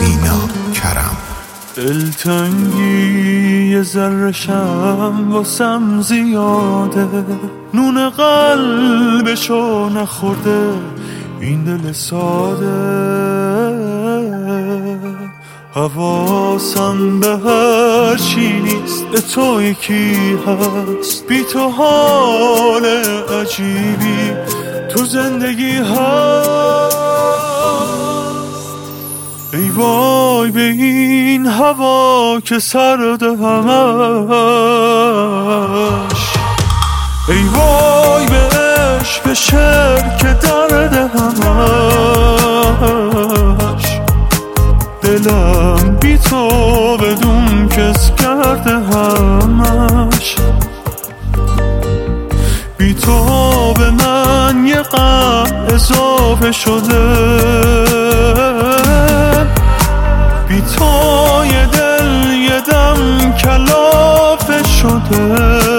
سینا کرم. دلتنگی یه ذره‌شم واسم زیاده، نون قلبشو نخورده این دل ساده. حواسم به هر چی نیست، به تو یکی هست. بی تو حال عجیبی تو زندگی هست. ای وای به این هوا که سرد همش، ای وای به عشق شعر که درد همش. دلم بی تو بدون کس کرده همش. بی تو به من یه غم اضافه شده، بی تو یه دل یه دم کلافه شده.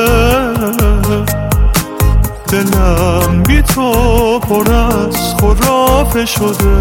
دلم بی تو پر از خرافه شده.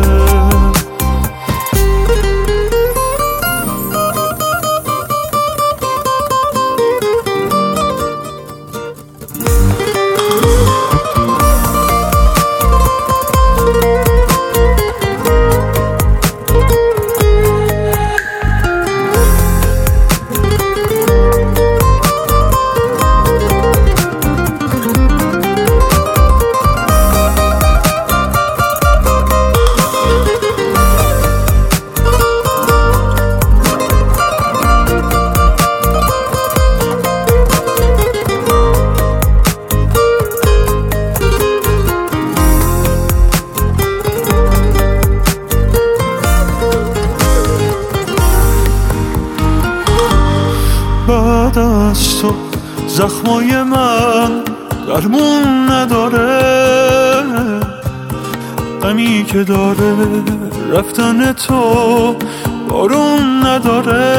بعد از تو زخمای من درمون نداره، غمی که داره رفتن تو بارون نداره.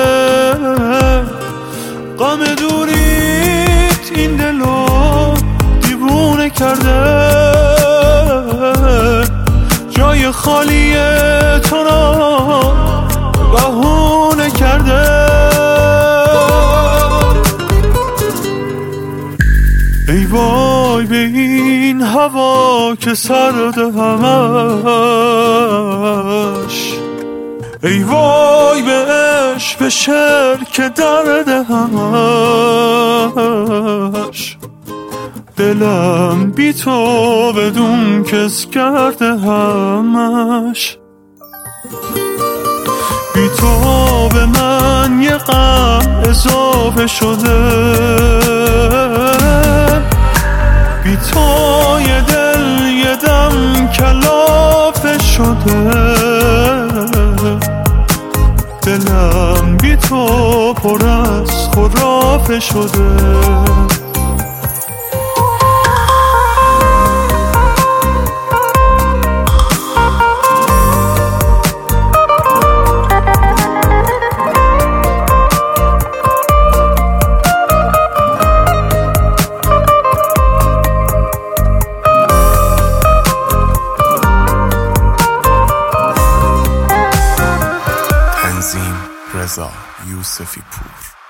غم دوریت این دلو دیوونه کرده، جای خالی تو را بهونه کرده. ای وای به این هوا که سرد همش، ای وای به عشق به شعر که درد همش. دلم بی تو بدون کس کرده همش. بی تو به من یه غم اضافه شده، بی تو یه دل یه دم کلافه شده. دلم بی تو پر از خرافه شده. رضا یوسفی پور.